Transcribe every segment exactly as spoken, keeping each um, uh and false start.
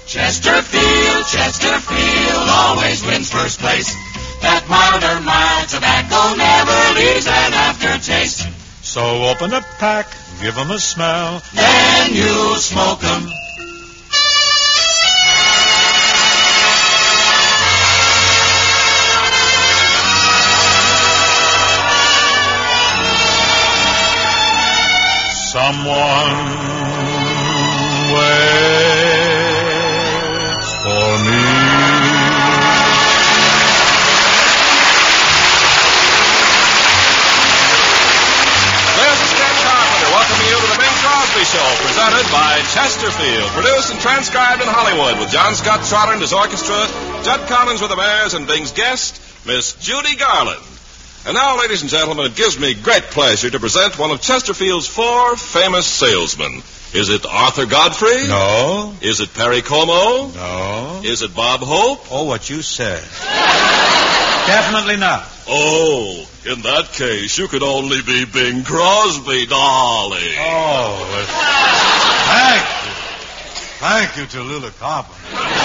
Chesterfield, Chesterfield always wins first place. That milder, mild tobacco never leaves an aftertaste. So open a pack, give 'em a smell, then you'll smoke 'em. Someone waits for me. This is Ken Carpenter welcoming you to the Bing Crosby Show, presented by Chesterfield, produced and transcribed in Hollywood with John Scott Trotter and his orchestra, Judd Collins with the Bears, and Bing's guest, Miss Judy Garland. And now, ladies and gentlemen, it gives me great pleasure to present one of Chesterfield's four famous salesmen. Is it Arthur Godfrey? No. Is it Perry Como? No. Is it Bob Hope? Oh, what you said. Definitely not. Oh, in that case, you could only be Bing Crosby, darling. Oh, well, thank you. Thank you, Tallulah Carpenter.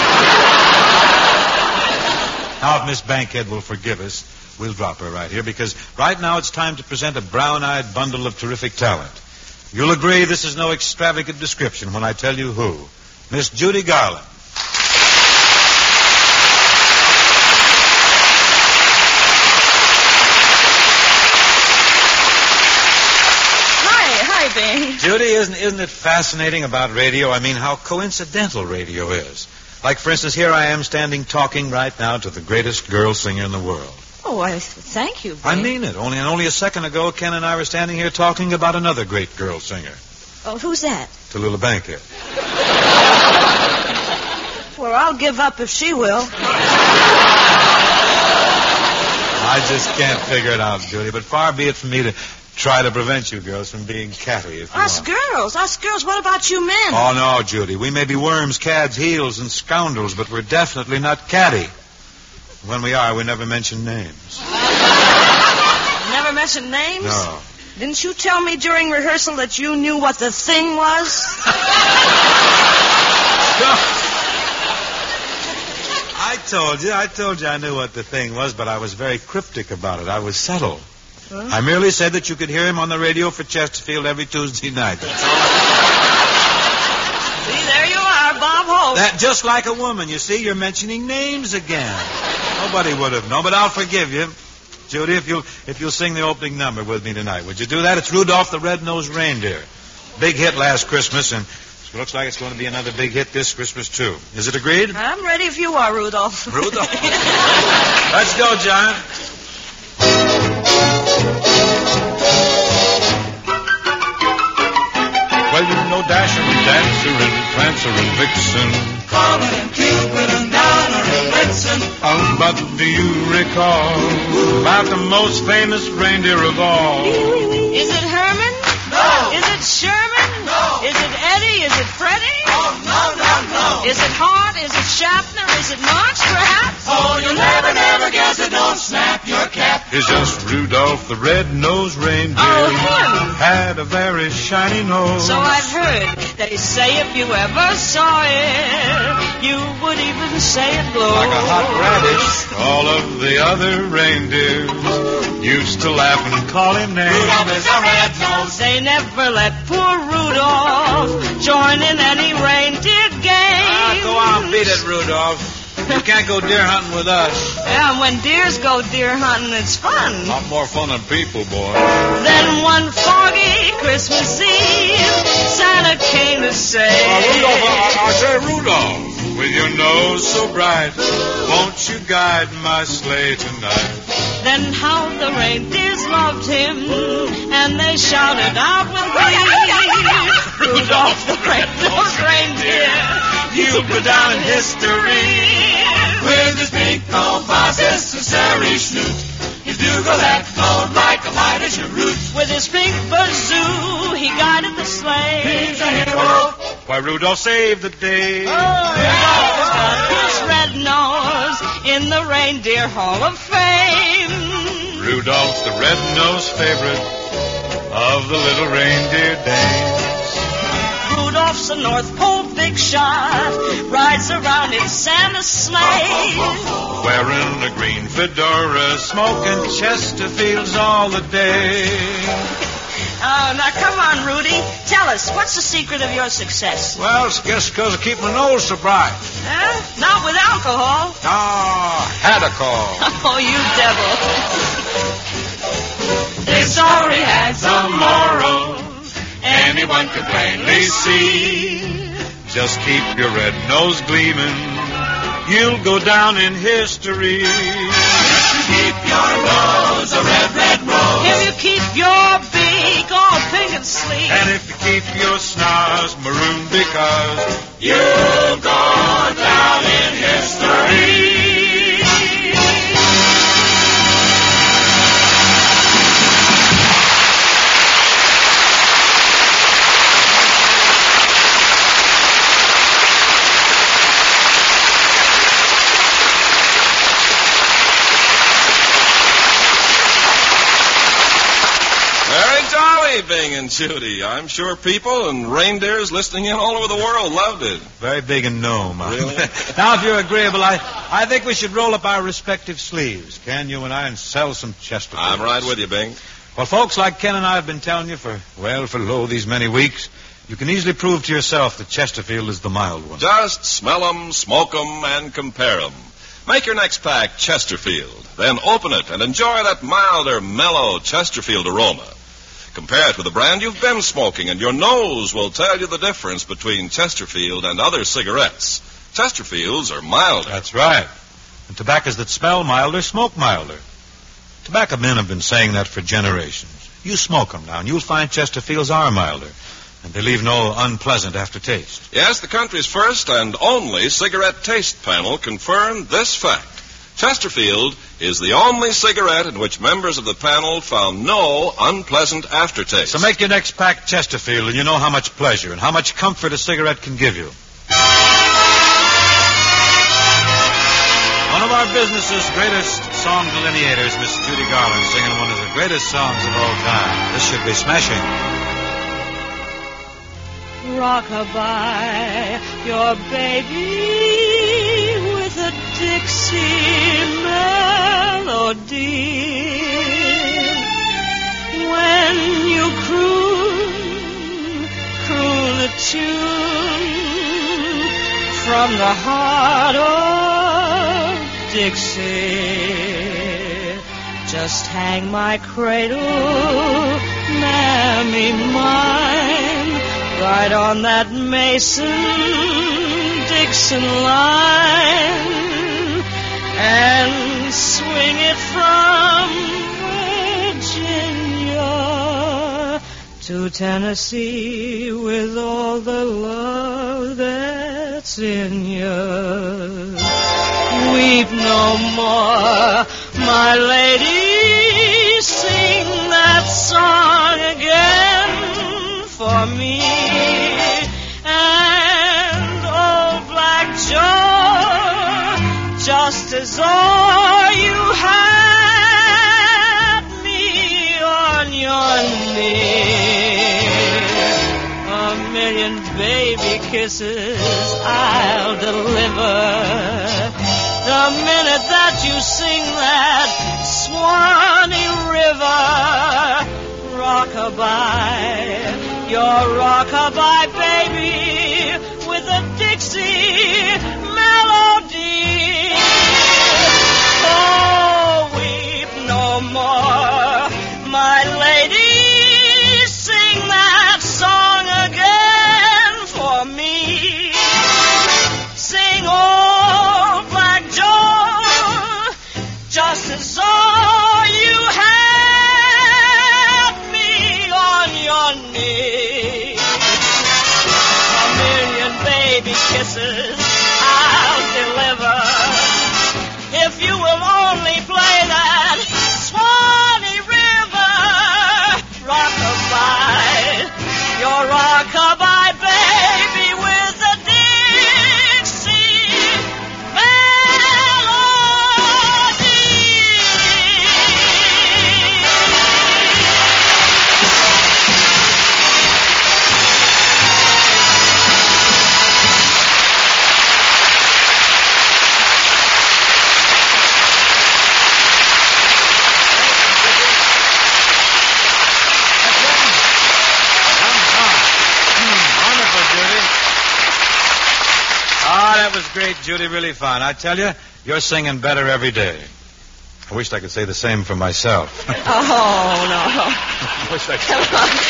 Now, if Miss Bankhead will forgive us, we'll drop her right here, because right now it's time to present a brown-eyed bundle of terrific talent. You'll agree this is no extravagant description when I tell you who. Miss Judy Garland. Hi, hi, Bing. Judy, isn't, isn't it fascinating about radio? I mean, how coincidental radio is. Like, for instance, here I am standing talking right now to the greatest girl singer in the world. Oh, I thank you, Bing. I mean it. Only and only a second ago, Ken and I were standing here talking about another great girl singer. Oh, who's that? Tallulah Bankhead. Well, I'll give up if she will. I just can't figure it out, Judy, but far be it from me to try to prevent you girls from being catty if you Us want. girls, us girls, what about you men? Oh, no, Judy. We may be worms, cads, heels, and scoundrels, but we're definitely not catty. When we are, we never mention names. Never mention names? No. Didn't you tell me during rehearsal that you knew what the thing was? I told you, I told you I knew what the thing was, but I was very cryptic about it. I was subtle. Huh? I merely said that you could hear him on the radio for Chesterfield every Tuesday night. That's all. See, there you are, Bob Hope. That just like a woman, you see, you're mentioning names again. Nobody would have known, but I'll forgive you. Judy, if you'll, if you'll sing the opening number with me tonight, would you do that? It's Rudolph the Red-Nosed Reindeer. Big hit last Christmas, and it looks like it's going to be another big hit this Christmas, too. Is it agreed? I'm ready if you are, Rudolph. Rudolph. Let's go, John. Well, you know Dasher and Dancer and Prancer and Vixen, Comet and Cupid and Donner and Blitzen. Oh, but do you recall about the most famous reindeer of all? Is it Herman? No. Is it Sherman? No. Is it Eddie? Is it Freddie? Oh, no, no, no. Is it Hart? Is it Schaffner? Is it March, perhaps? Oh, you'll never, never guess it. Don't snap your cap. It's just Rudolph the Red-Nosed Reindeer. Oh, him. Had a very shiny nose. So I've heard. They say if you ever saw it, you would even say it glows. Like a hot radish. All of the other reindeers used to laugh and call him names. Rudolph is a red nose. They never let poor Rudolph join in any reindeer game. Ah, go on, beat it, Rudolph. You can't go deer hunting with us. Yeah, and when deers go deer hunting, it's fun. A lot more fun than people, boy. Then one foggy Christmas Eve, Santa came to say, Uh, Rudolph, I, I say, Rudolph, with your nose so bright, won't you guide my sleigh tonight? Then how the reindeers loved him, and they shouted out with glee, Rudolph the red-nosed reindeer, You go down in history. With his big coat, boss, necessary snoot. His bugle that glowed like a light as your roots. with his pink bazoo, he guided the sleigh. He's a hero. Why, Rudolph saved the day. His red nose in the Reindeer Hall of Fame. Rudolph's the red-nosed favorite of the little reindeer dames. Rudolph's a North Pole big shot, rides around in Santa's sleigh. Wearing a green fedora, smoking Chesterfields all the day. Oh, now come on, Rudy. Tell us, what's the secret of your success? Well, it's just because I keep my nose so bright. Huh? Not with alcohol. Ah, had a call. Oh, you devil. This story has a moral anyone could plainly see. Just keep your red nose gleaming. You'll go down in history. If you keep your nose a red, red rose. If you keep your beak all pink and sleek. And if you keep your snars maroon because you'll go down in history. Bing and Judy. I'm sure people and reindeers listening in all over the world loved it. Very big and gnome. Really? Now, if you're agreeable, I, I think we should roll up our respective sleeves, Ken, you and I, and sell some Chesterfields. I'm right with you, Bing. Well, folks, like Ken and I have been telling you for, well, for lo, these many weeks, you can easily prove to yourself that Chesterfield is the mild one. Just smell 'em, smoke 'em, and compare 'em. Make your next pack Chesterfield. Then open it and enjoy that milder, mellow Chesterfield aroma. Compare it with the brand you've been smoking, and your nose will tell you the difference between Chesterfield and other cigarettes. Chesterfields are milder. That's right. And tobaccos that smell milder smoke milder. Tobacco men have been saying that for generations. You smoke them now, and you'll find Chesterfields are milder, and they leave no unpleasant aftertaste. Yes, the country's first and only cigarette taste panel confirmed this fact. Chesterfield is the only cigarette in which members of the panel found no unpleasant aftertaste. So make your next pack Chesterfield, and you know how much pleasure and how much comfort a cigarette can give you. One of our business's greatest song delineators, Miss Judy Garland, singing one of the greatest songs of all time. This should be smashing. Rockabye your baby with a Dixie melody. When you croon, croon a tune from the heart of Dixie. Just hang my cradle, mammy mine, right on that Mason-Dixon line, and swing it from Virginia to Tennessee with all the love that's in you. Weep no more, my lady, sing that song again for me. And old Black Joe, just as all you had me on your knee. A million baby kisses I'll deliver the minute that you sing that Swanee River. Rockabye, your rockabye baby with a Dixie melody. Oh, weep no more, my lady, sing that song again for me. Sing old Black Joe, just as all you had me on your knee. A great, Judy. Really fine. I tell you, you're singing better every day. I wished I could say the same for myself. Oh, no. I wish I could.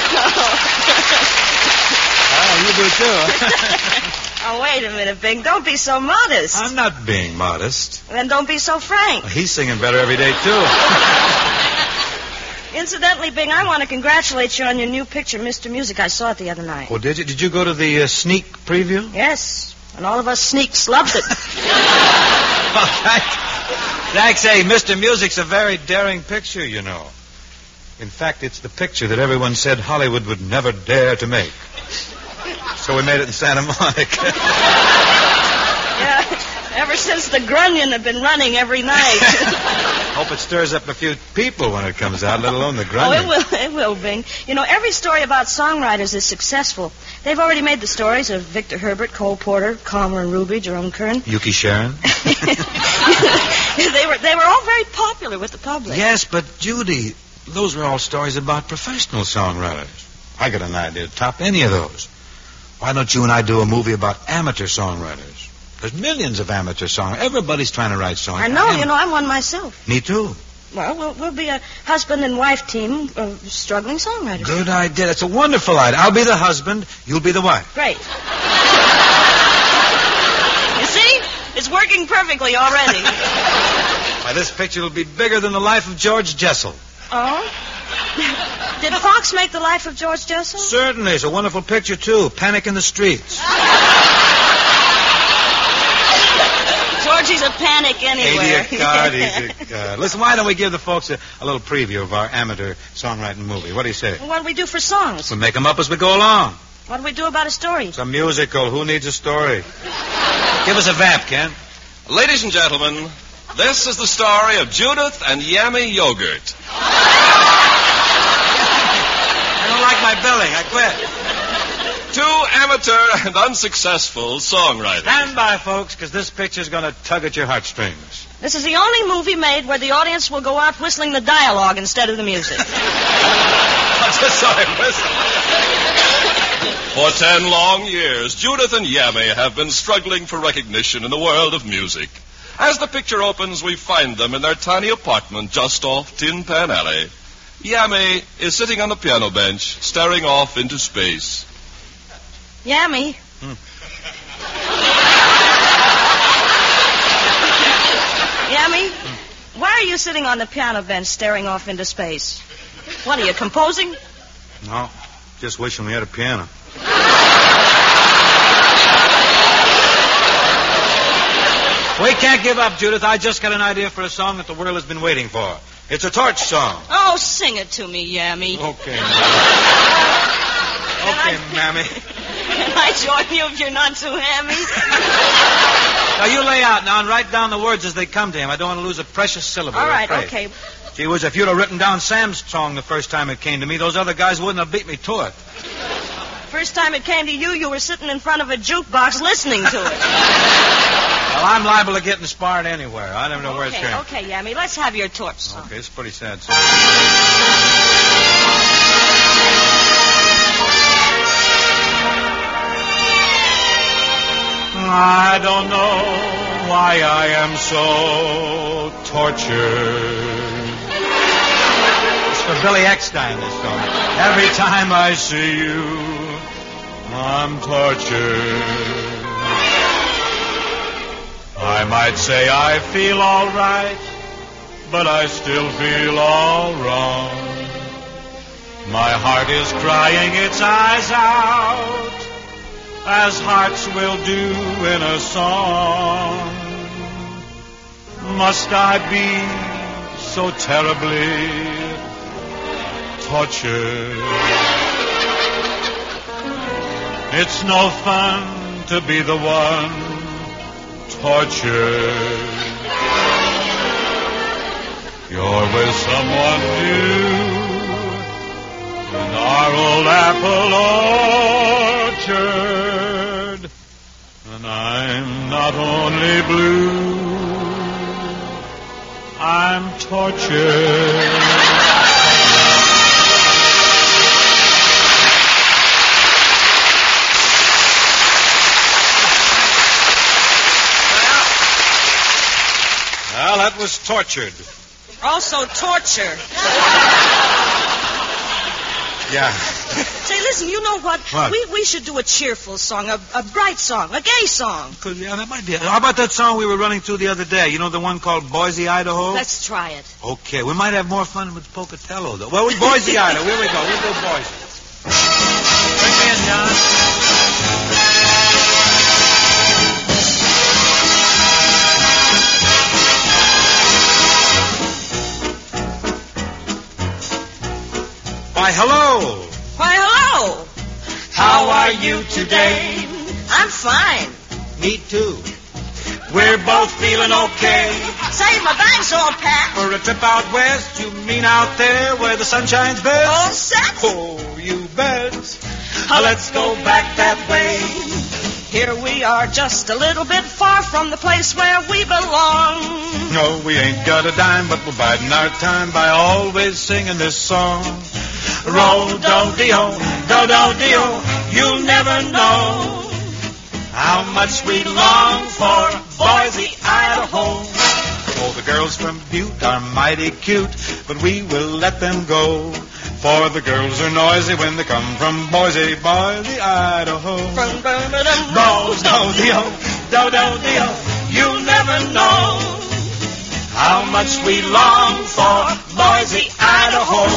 Come on. Oh, you do, too. Oh, wait a minute, Bing. Don't be so modest. I'm not being modest. Then don't be so frank. He's singing better every day, too. Incidentally, Bing, I want to congratulate you on your new picture, Mister Music. I saw it the other night. Oh, did you? Did you go to the uh, sneak preview? Yes, and all of us sneaks loved it. Well, thanks. Thanks. Hey, Mister Music's a very daring picture, you know. In fact, it's the picture that everyone said Hollywood would never dare to make. So we made it in Santa Monica. Yeah, ever since the Grunion have been running every night. Hope it stirs up a few people when it comes out, let alone the Oh, Grunion. it will, it will, Bing. You know, every story about songwriters is successful. They've already made the stories of Victor Herbert, Cole Porter, Calmer and Ruby, Jerome Kern. Yuki Sharon? they were they were all very popular with the public. Yes, but Judy, those were all stories about professional songwriters. I got an idea to top any of those. Why don't you and I do a movie about amateur songwriters? There's millions of amateur songwriters. Everybody's trying to write songs. I know, you know, I'm one myself. Me too. Well, we'll, we'll be a husband and wife team of struggling songwriters. Good idea. That's a wonderful idea. I'll be the husband. You'll be the wife. Great. You see? It's working perfectly already. Why, this picture will be bigger than the life of George Jessel. Oh? Did Fox make The Life of George Jessel? Certainly. It's a wonderful picture, too. Panic in the Streets. Georgie's a panic anywhere. Easy God, easy God. Listen, why don't we give the folks a, a little preview of our amateur songwriting movie? What do you say? What do we do for songs? We'll make them up as we go along. What do we do about a story? It's a musical. Who needs a story? Give us a vamp, Ken. Ladies and gentlemen, this is the story of Judith and Yummy Yogurt. I don't like my billing. I quit. Two amateur and unsuccessful songwriters. Stand by, folks, because this picture's going to tug at your heartstrings. This is the only movie made where the audience will go out whistling the dialogue instead of the music. I'm just sorry, whistle. For ten long years, Judith and Yummy have been struggling for recognition in the world of music. As the picture opens, we find them in their tiny apartment just off Tin Pan Alley. Yummy is sitting on the piano bench, staring off into space. Yummy. Hmm. Yummy, hmm. Why are you sitting on the piano bench staring off into space? What, are you composing? No, just wishing we had a piano. We can't give up, Judith. I just got an idea for a song that the world has been waiting for. It's a torch song. Oh, sing it to me, Yummy. Okay. Okay, Mammy. Can I join you if you're not too hammy? Now, you lay out now and write down the words as they come to him. I don't want to lose a precious syllable. All right, afraid. okay. Gee whiz, if you'd have written down Sam's song the first time it came to me, those other guys wouldn't have beat me to it. First time it came to you, you were sitting in front of a jukebox listening to it. Well, I'm liable to get inspired anywhere. I never know where okay, it's going. Okay, Yummy, let's have your torch song. Okay, it's a pretty sad song. I don't know why I am so tortured. It's for Billy Eckstein, this song. Every time I see you, I'm tortured. I might say I feel all right, but I still feel all wrong. My heart is crying its eyes out, as hearts will do in a song. Must I be so terribly tortured? It's no fun to be the one tortured. You're with someone new in our old apple orchard, and I'm not only blue, I'm tortured. gets tortured. Also torture. Yeah. Say, listen, you know what? What? We we should do a cheerful song, a, a bright song, a gay song. Could, yeah, that might be. How about that song we were running through the other day? You know, the one called Boise, Idaho? Let's try it. Okay, we might have more fun with Pocatello, though. Well, we Boise, Idaho. Here we go. We'll do Boise. Bring me in, John. Why, hello. Why, hello. How are you today? I'm fine. Me too. We're both feeling okay. Say, my bag's all packed. For a trip out west, you mean out there where the sun shines best? All set? Oh, you bet. Uh, let's go back that way. Here we are, just a little bit far from the place where we belong. No, we ain't got a dime, but we're biding our time by always singing this song. Ro-do-de-o, do-do-de-o, you'll never know how much we long for Boise, Idaho. Oh, the girls from Butte are mighty cute, but we will let them go. For the girls are noisy when they come from Boise, Boise, Idaho. Ro-do-de-o, do-do-de-o, you'll never know how much we long for Boise, Idaho.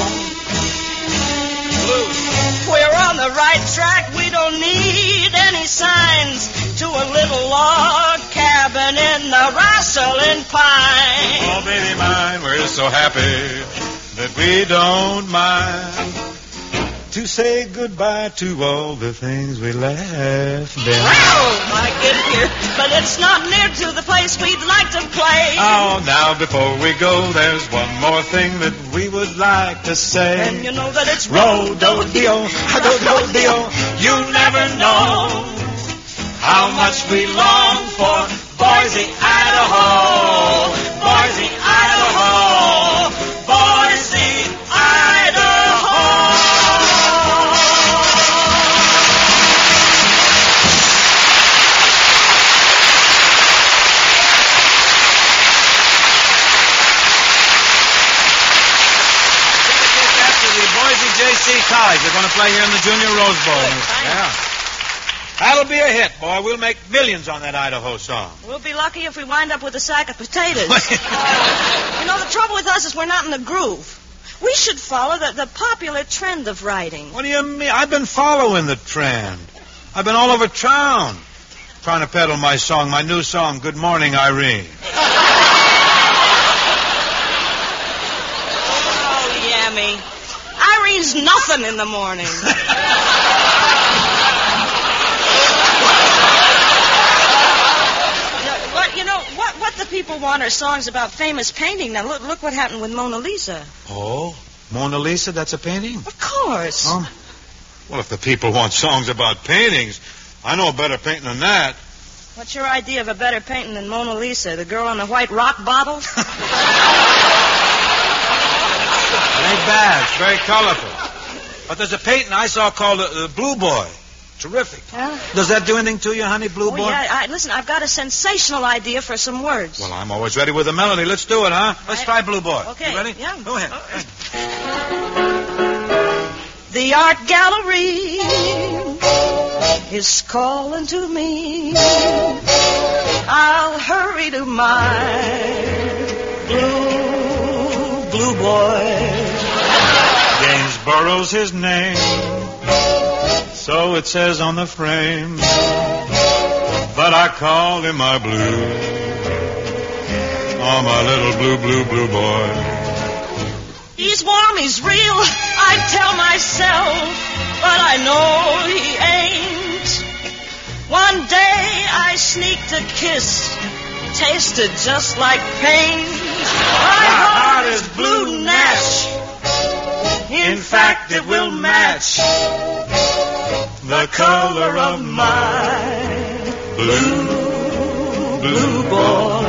We're on the right track. We don't need any signs to a little log cabin in the rustling pine. Oh, baby mine, we're so happy that we don't mind to say goodbye to all the things we left behind. Wow, I get here, but it's not near to the place we'd like to play. Oh, now before we go, there's one more thing that we would like to say. And you know that it's Ro-do-de-o, do-do-de-o, you never know how much we long for Boise, Idaho. Boise, Idaho. Boise, Idaho. J C College. They're going to play here in the Junior Rose Bowl. Yeah. That'll be a hit, boy. We'll make millions on that Idaho song. We'll be lucky if we wind up with a sack of potatoes. You know, the trouble with us is we're not in the groove. We should follow the, the popular trend of writing. What do you mean? I've been following the trend. I've been all over town trying to peddle my song, my new song, Good Morning, Irene. Oh, yammy. Irene's nothing in the morning. But, you know, what, what the people want are songs about famous painting. Now, look, look what happened with Mona Lisa. Oh, Mona Lisa, that's a painting? Of course. Oh. Well, if the people want songs about paintings, I know a better painting than that. What's your idea of a better painting than Mona Lisa? The girl in the white rock bottle? It ain't bad. It's very colorful. But there's a painting I saw called uh, Blue Boy. Terrific. Huh? Does that do anything to you, honey, Blue Oh, Boy? yeah. I, listen, I've got a sensational idea for some words. Well, I'm always ready with a melody. Let's do it, huh? Let's I... try Blue Boy. Okay. You ready? Yeah. Go ahead. Oh. The art gallery is calling to me. I'll hurry to my blue, blue boy. Gainsborough's his name, so it says on the frame, but I call him my blue, oh, my little blue, blue, blue boy. He's warm, he's real, I tell myself, but I know he ain't. One day I sneaked a kiss, tasted just like pain. My heart is blue Nash. In fact, it will match the color of my blue, blue boy.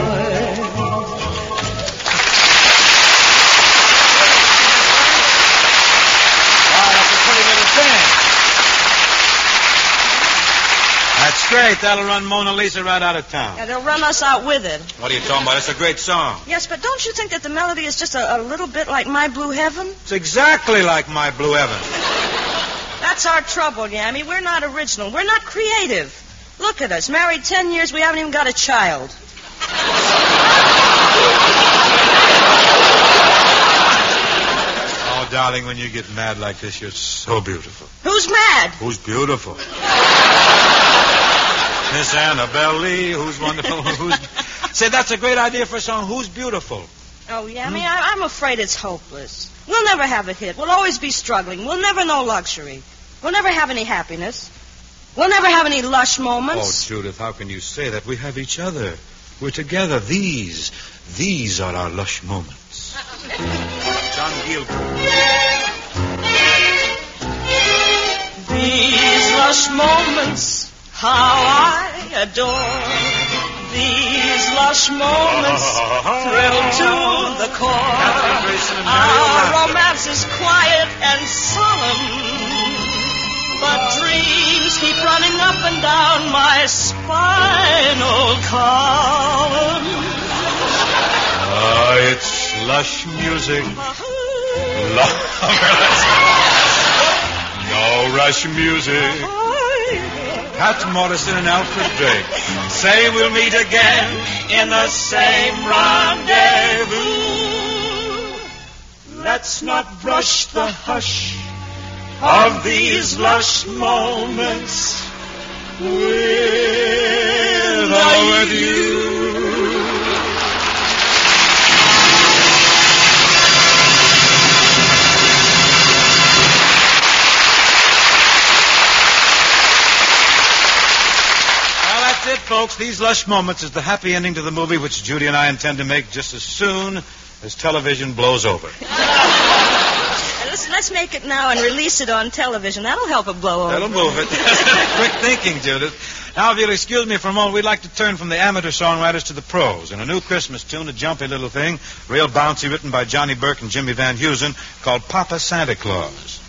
That's great. That'll run Mona Lisa right out of town. Yeah, they'll run us out with it. What are you talking about? It's a great song. Yes, but don't you think that the melody is just a, a little bit like My Blue Heaven? It's exactly like My Blue Heaven. That's our trouble, Yammy. We're not original. We're not creative. Look at us. Married ten years, we haven't even got a child. Oh, darling, when you get mad like this, you're so beautiful. Who's mad? Who's beautiful? Miss Annabelle Lee, who's wonderful. Who's... Say, that's a great idea for a song. Who's beautiful? Oh, Yammy, I, I'm afraid it's hopeless. We'll never have a hit. We'll always be struggling. We'll never know luxury. We'll never have any happiness. We'll never have any lush moments. Oh, Judith, how can you say that? We have each other. We're together. These, these are our lush moments. John Gielgud. These lush moments, how I adore. These lush moments thrill to the core. Our romance is quiet and solemn. But dreams keep running up and down my spinal column. Ah, it's lush music. No rush music. Pat Morrison and Alfred Drake say we'll meet again in the same rendezvous. Let's not brush the hush of these lush moments with or with you. Well, that's it, folks. These lush moments is the happy ending to the movie which Judy and I intend to make just as soon as television blows over. Let's, let's make it now and release it on television. That'll help it blow over. That'll move it. Quick thinking, Judith. Now, if you'll excuse me for a moment, we'd like to turn from the amateur songwriters to the pros. And a new Christmas tune, a jumpy little thing, real bouncy, written by Johnny Burke and Jimmy Van Heusen, called Papa Santa Claus.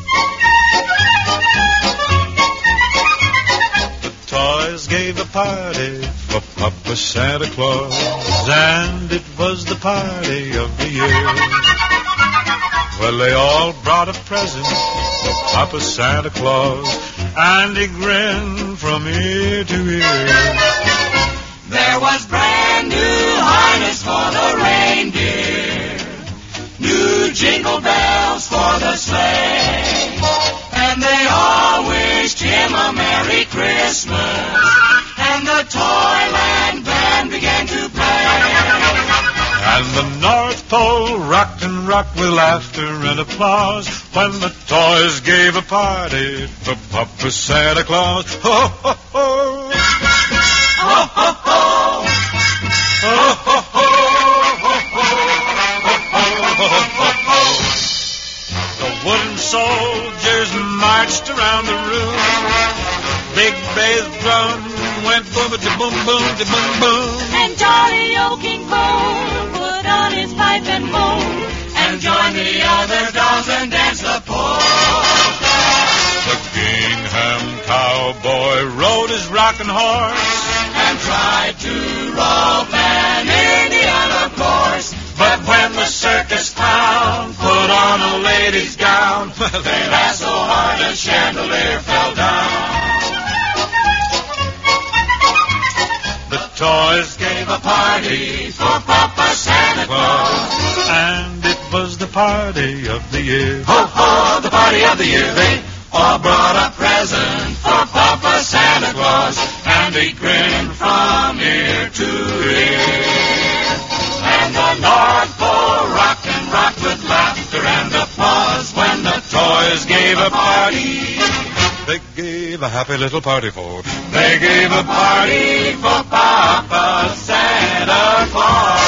The toys gave a party for Papa Santa Claus, and it was the party of the year. Well, they all brought a present for Papa Santa Claus, and he grinned from ear to ear. There was brand new harness for the reindeer, new jingle bells for the sleigh, and they all wished him a Merry Christmas, and the Toyland Band began to play. And the North Pole rocked and rocked with laughter and applause when the toys gave a party for Papa Santa Claus. Ho, ho, ho! Ho, ho, ho! Ho, ho, ho! The wooden soldiers marched around the room. Big bass drum went boom-a-boom, boom-a-boom, boom. And Jolly Oking Bull put on his pipe and boom, and joined the other dolls and danced the polka. The Gingham cowboy rode his rocking horse and tried to rope an Indian, of course. But when the circus clown put on a lady's gown, they laughed so hard a chandelier fell down. The toys Gave a party for Papa Santa Claus, and it was the party of the year. Ho, ho, the party of the year. They all brought a present for Papa Santa Claus, and he grinned from ear to ear. And the North Pole rocked and rocked with laughter and applause when the toys gave a party. They gave a happy little party for. They gave a party for Papa Santa Claus.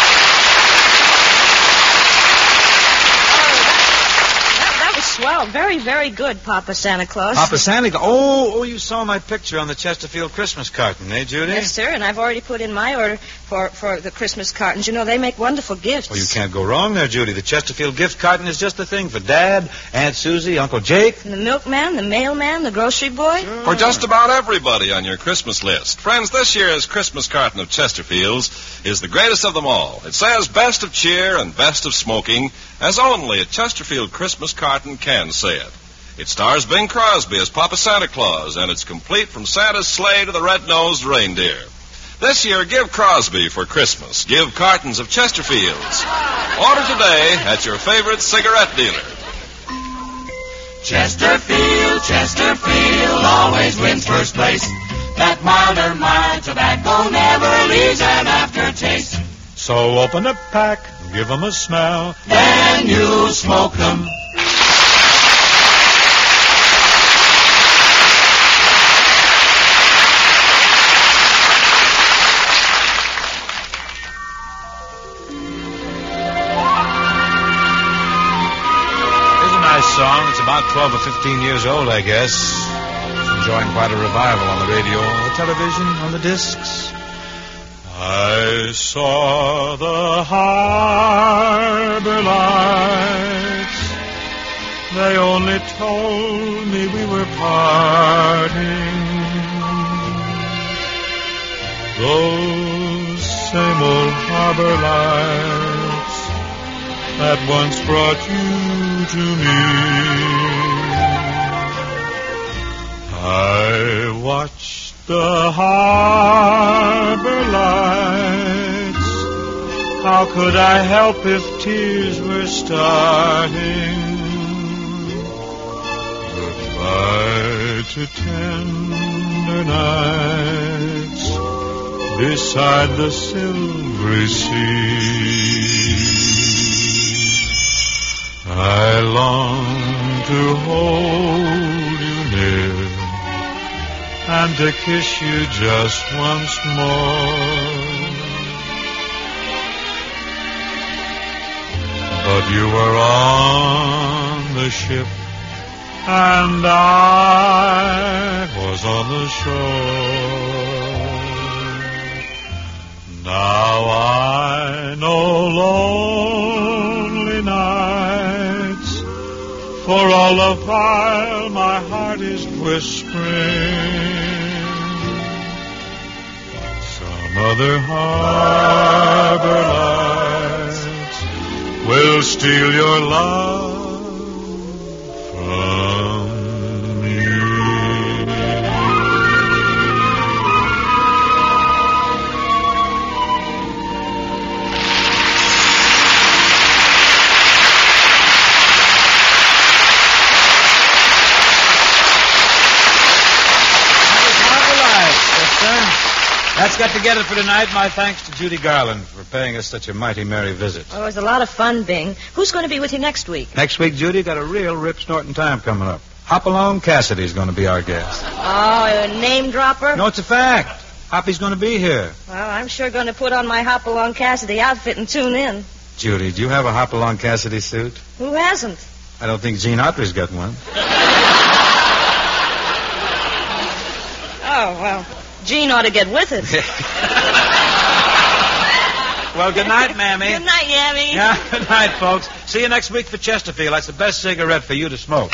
That, that was swell. Very very, very good, Papa Santa Claus. Papa Santa Claus. Oh, oh, you saw my picture on the Chesterfield Christmas carton, eh, Judy? Yes, sir, and I've already put in my order for, for the Christmas cartons. You know, they make wonderful gifts. Well, you can't go wrong there, Judy. The Chesterfield gift carton is just the thing for Dad, Aunt Susie, Uncle Jake. And the milkman, the mailman, the grocery boy. Sure. For just about everybody on your Christmas list. Friends, this year's Christmas carton of Chesterfield's is the greatest of them all. It says best of cheer and best of smoking, as only a Chesterfield Christmas carton can say it. It stars Bing Crosby as Papa Santa Claus, and it's complete from Santa's sleigh to the red-nosed reindeer. This year, give Crosby for Christmas. Give cartons of Chesterfields. Order today at your favorite cigarette dealer. Chesterfield, Chesterfield always wins first place. That milder, mild tobacco never leaves an aftertaste. So open a pack, give 'em a smell, Then you smoke them. Song. It's about twelve or fifteen years old, I guess. It's enjoying quite a revival on the radio, on the television, on the discs. I saw the harbor lights. They only told me we were parting. Those same old harbor lights that once brought you to me. I watched the harbor lights. How could I help if tears were starting? Goodbye to tender nights beside the silvery sea. I long to hold you near and to kiss you just once more. But you were on the ship and I was on the shore. Now I know lonely nights, for all the while my heart is whispering. Some other harbor lights will steal your love from me. That's got to get it for tonight. My thanks to Judy Garland for paying us such a mighty merry visit. Oh, it was a lot of fun, Bing. Who's going to be with you next week? Next week, Judy, got a real rip-snorting time coming up. Hopalong Cassidy's going to be our guest. Oh, a name dropper? No, it's a fact. Hoppy's going to be here. Well, I'm sure going to put on my Hopalong Cassidy outfit and tune in. Judy, do you have a Hopalong Cassidy suit? Who hasn't? I don't think Gene Autry's got one. Oh, well, Gene ought to get with it. Well, good night, Mammy. Good night, Yammy. Yeah, good night, folks. See you next week for Chesterfield. That's the best cigarette for you to smoke.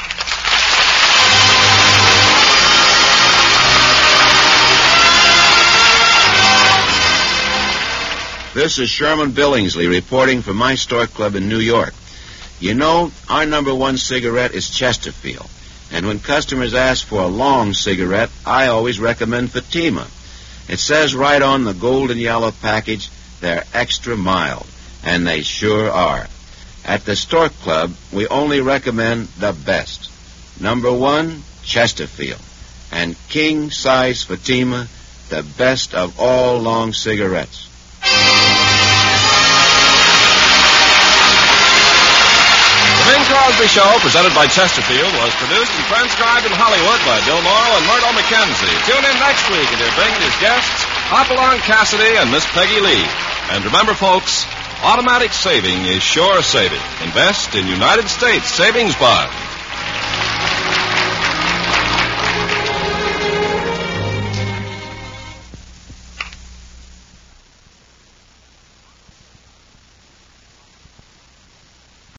This is Sherman Billingsley reporting from my store club in New York. You know, our number one cigarette is Chesterfield. And when customers ask for a long cigarette, I always recommend Fatima. It says right on the golden yellow package, they're extra mild. And they sure are. At the Stork Club, we only recommend the best. Number one, Chesterfield. And king-size Fatima, the best of all long cigarettes. The Bing Crosby Show, presented by Chesterfield, was produced and transcribed in Hollywood by Bill Morrow and Myrtle McKenzie. Tune in next week and hear Bing and his guests, Hopalong Cassidy and Miss Peggy Lee. And remember, folks, automatic saving is sure saving. Invest in United States Savings Bonds.